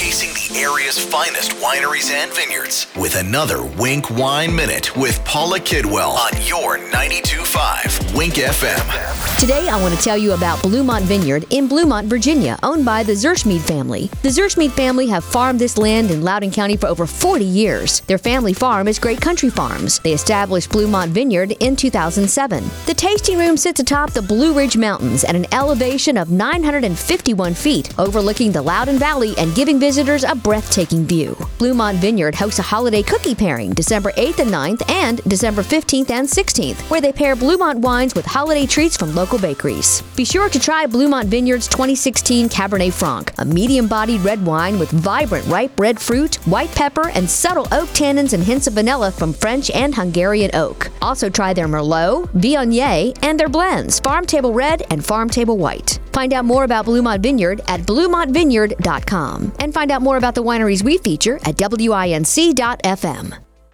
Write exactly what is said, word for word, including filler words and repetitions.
showcasing the area's finest wineries and vineyards with another Wink Wine Minute with Paula Kidwell on your ninety-two point five Wink F M. Today, I want to tell you about Bluemont Vineyard in Bluemont, Virginia, owned by the Zerschmied family. The Zerschmied family have farmed this land in Loudoun County for over forty years. Their family farm is Great Country Farms. They established Bluemont Vineyard in two thousand seven. The tasting room sits atop the Blue Ridge Mountains at an elevation of nine hundred fifty-one feet, overlooking the Loudoun Valley and giving visitors a breathtaking view. Bluemont Vineyard hosts a holiday cookie pairing December eighth and ninth and December fifteenth and sixteenth, where they pair Bluemont wines with holiday treats from local bakeries. Be sure to try Bluemont Vineyard's twenty sixteen Cabernet Franc, a medium-bodied red wine with vibrant ripe red fruit, white pepper, and subtle oak tannins and hints of vanilla from French and Hungarian oak. Also try their Merlot, Viognier, and their blends, Farm Table Red and Farm Table White. Find out more about Bluemont Vineyard at bluemont vineyard dot com and find out more about the wineries we feature at winc dot f m.